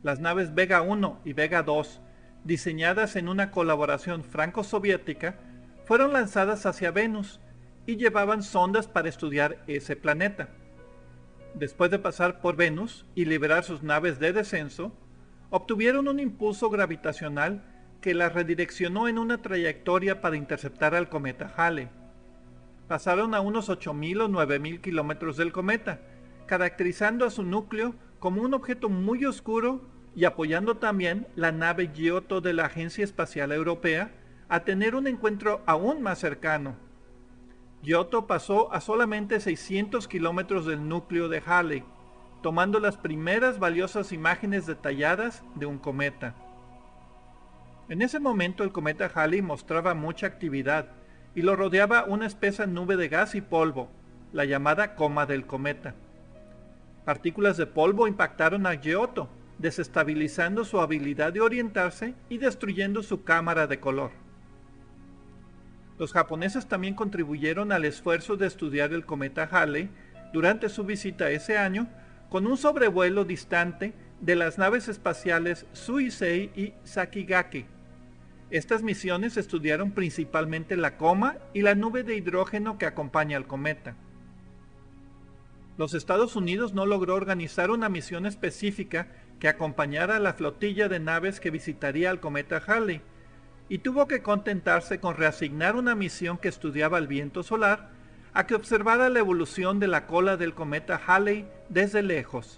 las naves Vega 1 y Vega 2, diseñadas en una colaboración franco-soviética, fueron lanzadas hacia Venus y llevaban sondas para estudiar ese planeta. Después de pasar por Venus y liberar sus naves de descenso, obtuvieron un impulso gravitacional que las redireccionó en una trayectoria para interceptar al cometa Halley. Pasaron a unos 8.000 o 9.000 kilómetros del cometa, caracterizando a su núcleo como un objeto muy oscuro y apoyando también la nave Giotto de la Agencia Espacial Europea a tener un encuentro aún más cercano. Giotto pasó a solamente 600 kilómetros del núcleo de Halley, tomando las primeras valiosas imágenes detalladas de un cometa. En ese momento el cometa Halley mostraba mucha actividad y lo rodeaba una espesa nube de gas y polvo, la llamada coma del cometa. Partículas de polvo impactaron a Giotto, desestabilizando su habilidad de orientarse y destruyendo su cámara de color. Los japoneses también contribuyeron al esfuerzo de estudiar el cometa Halley durante su visita ese año con un sobrevuelo distante de las naves espaciales Suisei y Sakigake. Estas misiones estudiaron principalmente la coma y la nube de hidrógeno que acompaña al cometa. Los Estados Unidos no logró organizar una misión específica que acompañara a la flotilla de naves que visitaría al cometa Halley, y tuvo que contentarse con reasignar una misión que estudiaba el viento solar a que observara la evolución de la cola del cometa Halley desde lejos.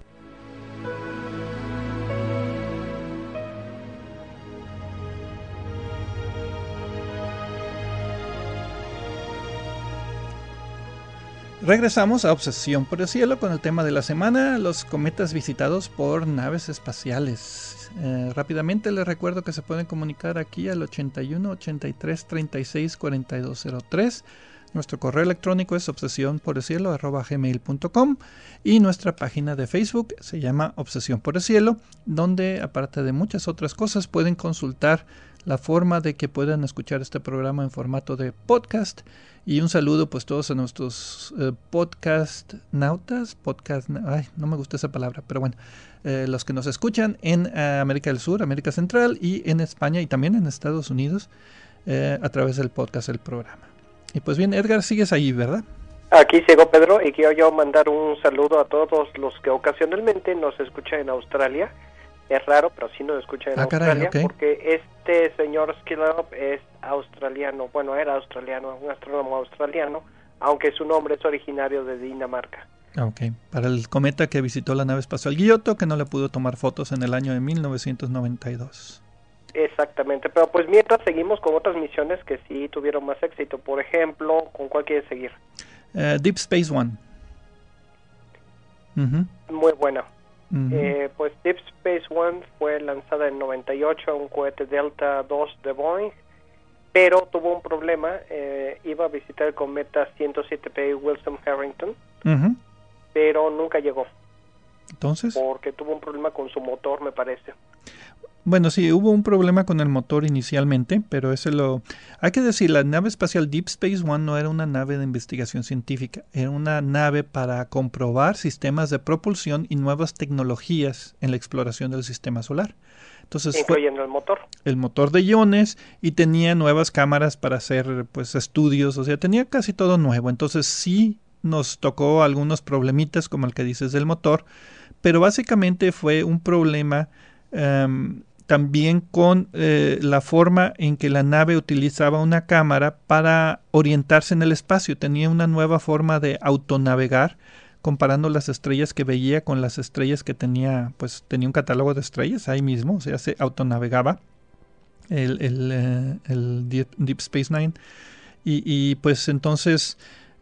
Regresamos a Obsesión por el Cielo con el tema de la semana, los cometas visitados por naves espaciales. Rápidamente les recuerdo que se pueden comunicar aquí al 81 83 36 4203. Nuestro correo electrónico es obsesionporelcielo@gmail.com y nuestra página de Facebook se llama Obsesión por el Cielo, donde aparte de muchas otras cosas pueden consultar la forma de que puedan escuchar este programa en formato de podcast. Y un saludo pues todos a nuestros podcast nautas, no me gusta esa palabra, pero bueno, los que nos escuchan en América del Sur, América Central y en España y también en Estados Unidos a través del podcast del programa. Y pues bien, Edgar, sigues ahí, ¿verdad? Aquí sigo, Pedro, y quiero yo mandar un saludo a todos los que ocasionalmente nos escuchan en Australia. Es raro, pero sí nos escuchan en Australia, okay. Porque este señor Skillup es australiano, bueno, era australiano, un astrónomo australiano, aunque su nombre es originario de Dinamarca. Ok, para el cometa que visitó la nave espacial Giotto, que no le pudo tomar fotos en el año de 1992. Exactamente, pero pues mientras seguimos con otras misiones que sí tuvieron más éxito. Por ejemplo, ¿con cuál quieres seguir? Deep Space One. Muy buena. Pues Deep Space One fue lanzada en 98 a un cohete Delta II de Boeing, pero tuvo un problema. Iba a visitar el cometa 107P Wilson Harrington, pero nunca llegó. Entonces, porque tuvo un problema con su motor, me parece. Bueno, sí, hubo un problema con el motor inicialmente, pero hay que decir, la nave espacial Deep Space One no era una nave de investigación científica, era una nave para comprobar sistemas de propulsión y nuevas tecnologías en la exploración del sistema solar. Entonces, incluyendo el motor de iones, y tenía nuevas cámaras para hacer pues estudios, o sea, tenía casi todo nuevo. Entonces sí nos tocó algunos problemitas como el que dices del motor, pero básicamente fue un problema también con la forma en que la nave utilizaba una cámara para orientarse en el espacio. Tenía una nueva forma de autonavegar, comparando las estrellas que veía con las estrellas que tenía, pues tenía un catálogo de estrellas ahí mismo, o sea, se autonavegaba el Deep Space Nine, y pues entonces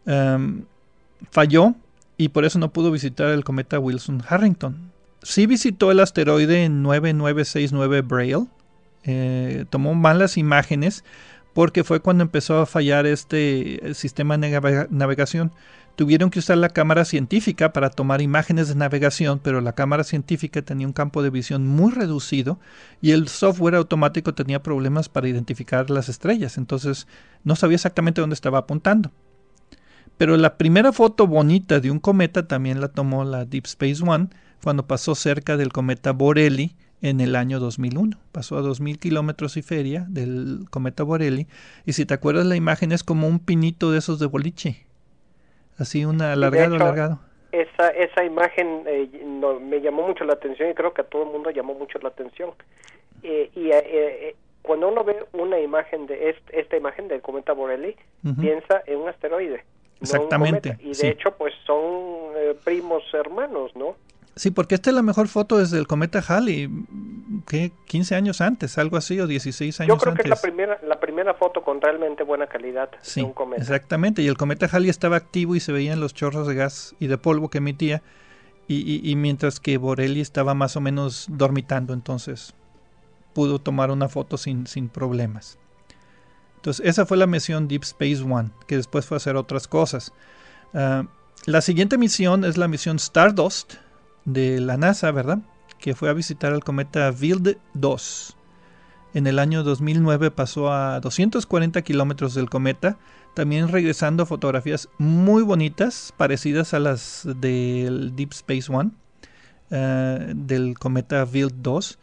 falló y por eso no pudo visitar el cometa Wilson Harrington. Sí visitó el asteroide 9969 Braille, tomó malas imágenes porque fue cuando empezó a fallar este sistema de navegación. Tuvieron que usar la cámara científica para tomar imágenes de navegación, pero la cámara científica tenía un campo de visión muy reducido y el software automático tenía problemas para identificar las estrellas, entonces no sabía exactamente dónde estaba apuntando. Pero la primera foto bonita de un cometa también la tomó la Deep Space One, cuando pasó cerca del cometa Borrelly en el año 2001. Pasó a 2.000 kilómetros y feria del cometa Borrelly, y si te acuerdas la imagen es como un pinito de esos de boliche, así un alargado. Esa imagen me llamó mucho la atención, y creo que a todo el mundo llamó mucho la atención. Cuando uno ve una imagen de esta imagen del cometa Borrelly, piensa en un asteroide. Exactamente. No un cometa. Y de hecho, pues son primos hermanos, ¿no? Sí, porque esta es la mejor foto desde el cometa Halley, ¿qué? 15 años antes, algo así, o 16 años antes. Yo creo que es la primera foto con realmente buena calidad de un cometa. Exactamente, y el cometa Halley estaba activo y se veían los chorros de gas y de polvo que emitía, y mientras que Borrelly estaba más o menos dormitando, entonces pudo tomar una foto sin problemas. Entonces, esa fue la misión Deep Space One, que después fue a hacer otras cosas. La siguiente misión es la misión Stardust de la NASA, ¿verdad? Que fue a visitar el cometa Wild 2. En el año 2009 pasó a 240 kilómetros del cometa, también regresando fotografías muy bonitas, parecidas a las del Deep Space One, del cometa Wild 2.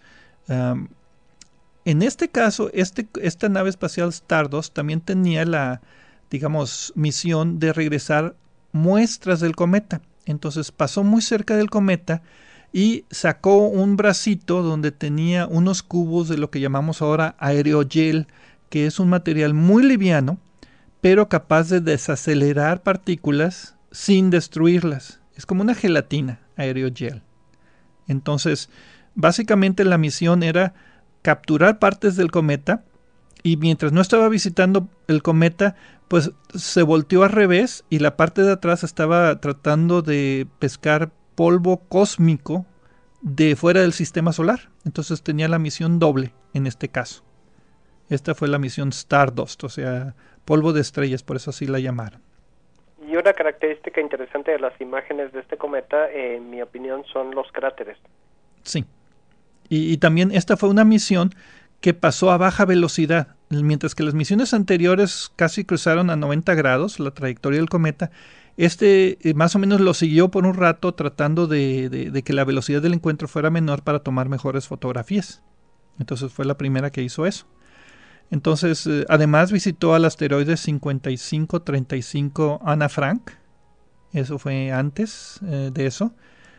En este caso, esta nave espacial Stardust también tenía la, digamos, misión de regresar muestras del cometa. Entonces pasó muy cerca del cometa y sacó un bracito donde tenía unos cubos de lo que llamamos ahora aerogel, que es un material muy liviano, pero capaz de desacelerar partículas sin destruirlas. Es como una gelatina, aerogel. Entonces, básicamente la misión era capturar partes del cometa, y mientras no estaba visitando el cometa, pues se volteó al revés y la parte de atrás estaba tratando de pescar polvo cósmico de fuera del sistema solar. Entonces tenía la misión doble en este caso. Esta fue la misión Stardust, o sea, polvo de estrellas, por eso así la llamaron. Y una característica interesante de las imágenes de este cometa, en mi opinión, son los cráteres. Sí. Y también esta fue una misión que pasó a baja velocidad, mientras que las misiones anteriores casi cruzaron a 90 grados la trayectoria del cometa. Más o menos lo siguió por un rato tratando de que la velocidad del encuentro fuera menor para tomar mejores fotografías. Entonces fue la primera que hizo eso. Entonces, además visitó al asteroide 5535 Anna Frank. Eso fue antes de eso.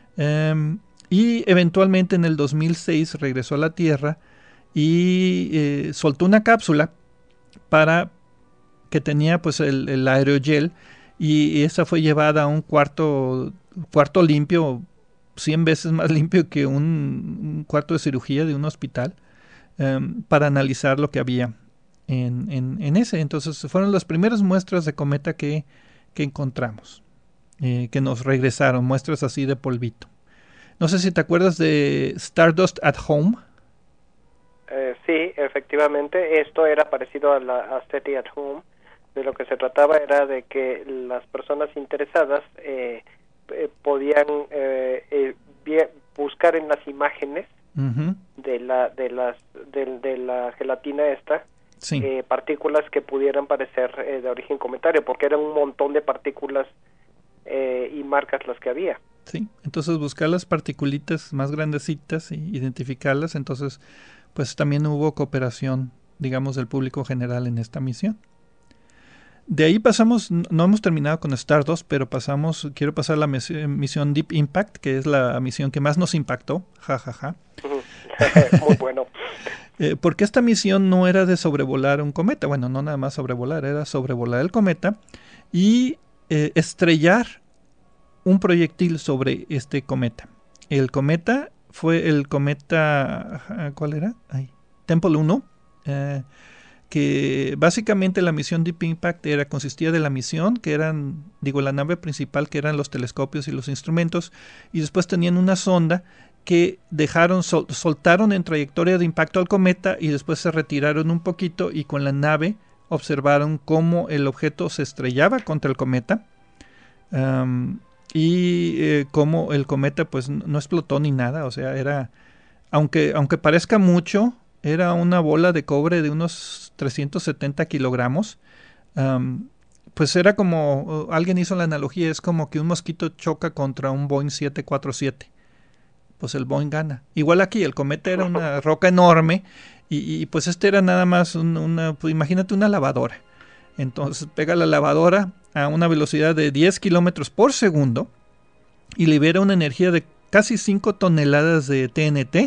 Y eventualmente en el 2006 regresó a la Tierra y soltó una cápsula para que tenía pues el aerogel, y esa fue llevada a un cuarto limpio, 100 veces más limpio que un cuarto de cirugía de un hospital, para analizar lo que había en ese. Entonces fueron las primeras muestras de cometa que encontramos, que nos regresaron, muestras así de polvito. No sé si te acuerdas de Stardust at Home. Sí, efectivamente, esto era parecido a la SETI at Home. De lo que se trataba era de que las personas interesadas podían buscar en las imágenes de la gelatina esta, sí, partículas que pudieran parecer de origen cometario, porque eran un montón de partículas y marcas las que había. Sí, entonces buscar las partículitas más grandecitas y identificarlas. Entonces, pues también hubo cooperación, digamos, del público general en esta misión. De ahí pasamos, no hemos terminado con Stardust, pero quiero pasar a la misión Deep Impact, que es la misión que más nos impactó, jajaja. Muy bueno. Porque esta misión no era de sobrevolar un cometa, bueno, no nada más sobrevolar, era sobrevolar el cometa y estrellar un proyectil sobre este cometa. El cometa fue el cometa, ¿cuál era? Tempel 1, que básicamente la misión Deep Impact consistía de la misión, que eran, la nave principal, que eran los telescopios y los instrumentos, y después tenían una sonda que soltaron en trayectoria de impacto al cometa y después se retiraron un poquito y con la nave observaron cómo el objeto se estrellaba contra el cometa, y cómo el cometa pues no explotó ni nada. O sea, era, aunque parezca mucho, era una bola de cobre de unos 370 kilogramos. Pues era como, alguien hizo la analogía, es como que un mosquito choca contra un Boeing 747. pues el Boeing gana. Igual aquí, el cometa era una roca enorme y pues era nada más pues imagínate una lavadora. Entonces pega la lavadora a una velocidad de 10 kilómetros por segundo y libera una energía de casi 5 toneladas de TNT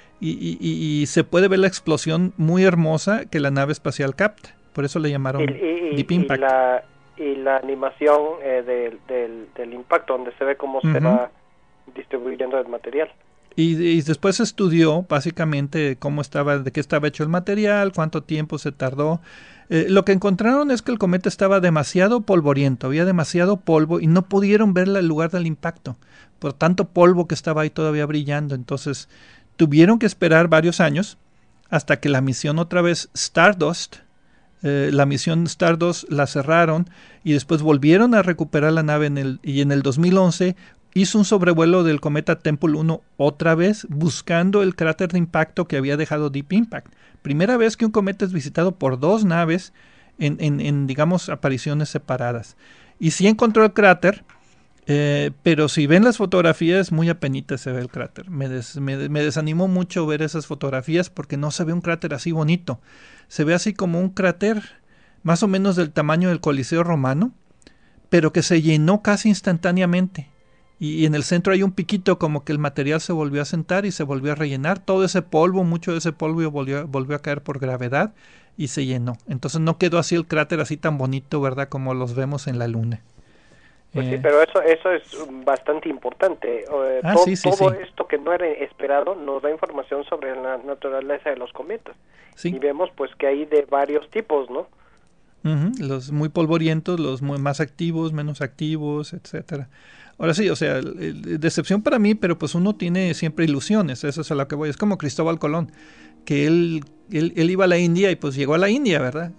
y se puede ver la explosión muy hermosa que la nave espacial capta. Por eso le llamaron Deep Impact. Y la animación del impacto, donde se ve cómo se va distribuyendo el material. Y después se estudió básicamente de qué estaba hecho el material, cuánto tiempo se tardó. Lo que encontraron es que el cometa estaba demasiado polvoriento, había demasiado polvo y no pudieron ver el lugar del impacto, por tanto polvo que estaba ahí todavía brillando. Entonces tuvieron que esperar varios años hasta que la misión otra vez Stardust, la misión Stardust la cerraron y después volvieron a recuperar la nave y en el 2011 hizo un sobrevuelo del cometa Tempel 1 otra vez buscando el cráter de impacto que había dejado Deep Impact. Primera vez que un cometa es visitado por dos naves en digamos, apariciones separadas. Y sí encontró el cráter, pero si ven las fotografías, muy apenita se ve el cráter. Me desanimó mucho ver esas fotografías porque no se ve un cráter así bonito. Se ve así como un cráter más o menos del tamaño del Coliseo Romano, pero que se llenó casi instantáneamente. Y en el centro hay un piquito como que el material se volvió a sentar y se volvió a rellenar. Todo ese polvo, mucho de ese polvo volvió a caer por gravedad y se llenó. Entonces no quedó así el cráter así tan bonito, ¿verdad? Como los vemos en la Luna. Pues sí, pero eso es bastante importante. Todo esto que no era esperado nos da información sobre la naturaleza de los cometas. Sí. Y vemos pues que hay de varios tipos, ¿no? Los muy polvorientos, los más activos, menos activos, etcétera. Ahora sí, o sea, decepción para mí, pero pues uno tiene siempre ilusiones, eso es a lo que voy. Es como Cristóbal Colón, que él iba a la India y pues llegó a la India, ¿verdad?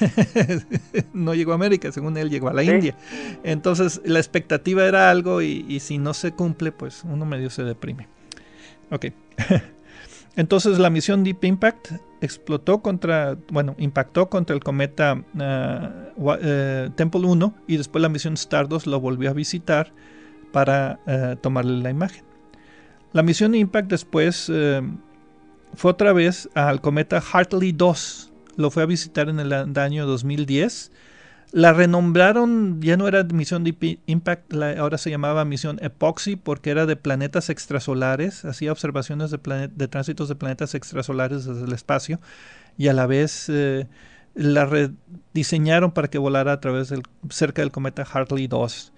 No llegó a América, según él llegó a la India. Entonces la expectativa era algo y si no se cumple, pues uno medio se deprime. Ok. Entonces la misión Deep Impact impactó contra el cometa Tempel 1 y después la misión Stardust lo volvió a visitar para tomarle la imagen. La misión Impact después fue otra vez al cometa Hartley 2, lo fue a visitar en el año 2010. La renombraron, ya no era misión Deep Impact, ahora se llamaba misión Epoxy porque era de planetas extrasolares, hacía observaciones de tránsitos de planetas extrasolares desde el espacio y a la vez la rediseñaron para que volara cerca del cometa Hartley 2.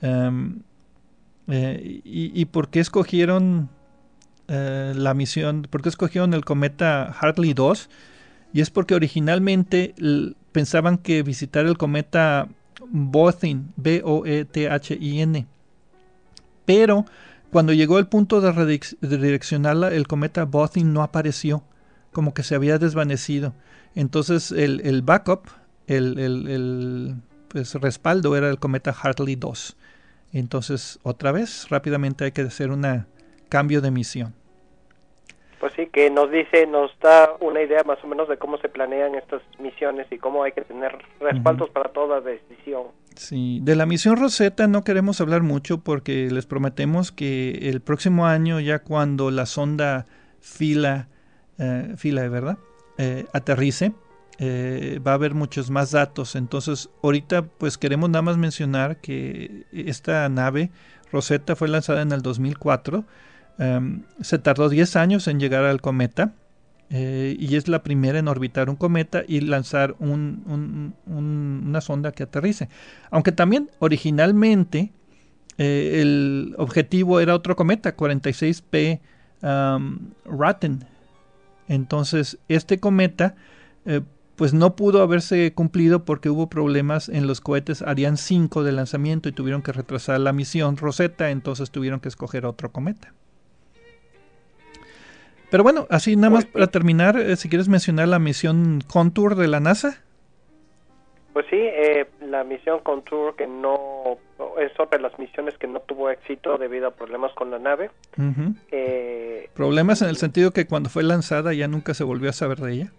¿Y por qué escogieron la misión? ¿Por qué escogieron el cometa Hartley 2? Y es porque originalmente pensaban que visitar el cometa Bothin, Boethin, pero cuando llegó el punto de redireccionarla, el cometa Bothin no apareció, como que se había desvanecido. Entonces el backup, el respaldo era el cometa Hartley 2. Entonces otra vez rápidamente hay que hacer un cambio de misión. Pues sí, que nos da una idea más o menos de cómo se planean estas misiones y cómo hay que tener respaldos para toda decisión. Sí, de la misión Rosetta no queremos hablar mucho porque les prometemos que el próximo año, ya cuando la sonda Philae, ¿verdad? Aterrice, va a haber muchos más datos. Entonces, ahorita pues queremos nada más mencionar que esta nave Rosetta fue lanzada en el 2004. Se tardó 10 años en llegar al cometa y es la primera en orbitar un cometa y lanzar una sonda que aterrice. Aunque también originalmente el objetivo era otro cometa, 46P Ratten. Entonces este cometa pues no pudo haberse cumplido porque hubo problemas en los cohetes Ariane 5 de lanzamiento y tuvieron que retrasar la misión Rosetta, entonces tuvieron que escoger otro cometa. Pero bueno, así nada más para terminar, si quieres mencionar la misión Contour de la NASA. Pues sí, la misión Contour que no es otra de las misiones que no tuvo éxito debido a problemas con la nave. Problemas en el sentido que cuando fue lanzada ya nunca se volvió a saber de ella.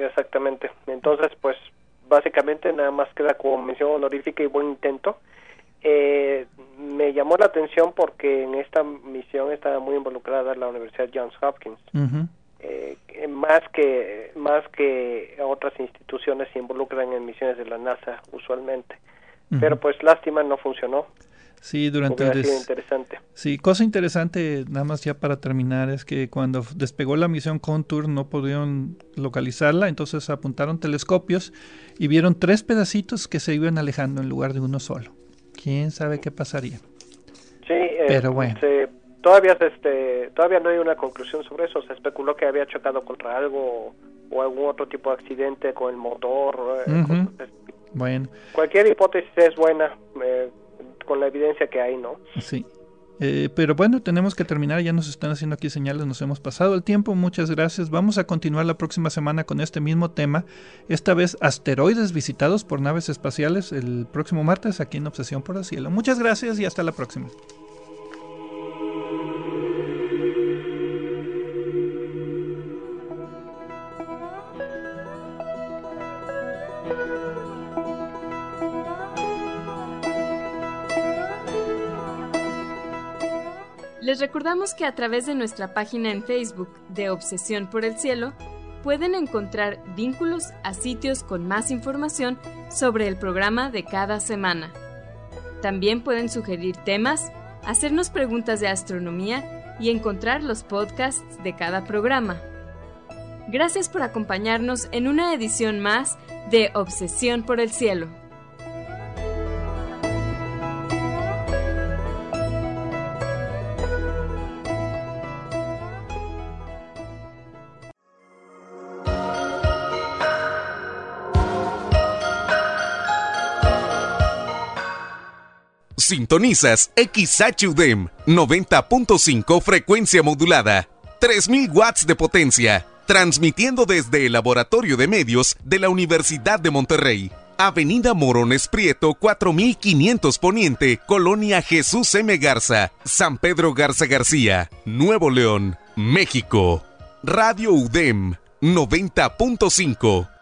Exactamente. Entonces, pues básicamente nada más queda como mención honorífica y buen intento. Me llamó la atención porque en esta misión estaba muy involucrada la Universidad Johns Hopkins. Uh-huh. Más que otras instituciones se involucran en misiones de la NASA usualmente. Uh-huh. Pero pues lástima, no funcionó. Sí, hubiera sido interesante. Sí, cosa interesante, nada más ya para terminar, es que cuando despegó la misión Contour no pudieron localizarla, entonces apuntaron telescopios y vieron 3 pedacitos que se iban alejando en lugar de uno solo. ¿Quién sabe qué pasaría? Sí, pero bueno. Todavía no hay una conclusión sobre eso. Se especuló que había chocado contra algo o algún otro tipo de accidente con el motor. Uh-huh. Bueno. Cualquier hipótesis es buena, con la evidencia que hay, ¿no? Sí. Pero bueno, tenemos que terminar, ya nos están haciendo aquí señales, nos hemos pasado el tiempo, muchas gracias. Vamos a continuar la próxima semana con este mismo tema, esta vez asteroides visitados por naves espaciales, el próximo martes aquí en Obsesión por el Cielo. Muchas gracias y hasta la próxima. Les recordamos que a través de nuestra página en Facebook de Obsesión por el Cielo pueden encontrar vínculos a sitios con más información sobre el programa de cada semana. También pueden sugerir temas, hacernos preguntas de astronomía y encontrar los podcasts de cada programa. Gracias por acompañarnos en una edición más de Obsesión por el Cielo. Sintonizas XHUDEM 90.5 frecuencia modulada, 3000 watts de potencia, transmitiendo desde el Laboratorio de Medios de la Universidad de Monterrey, Avenida Morones Prieto 4500 Poniente, Colonia Jesús M. Garza, San Pedro Garza García, Nuevo León, México. Radio UDEM 90.5.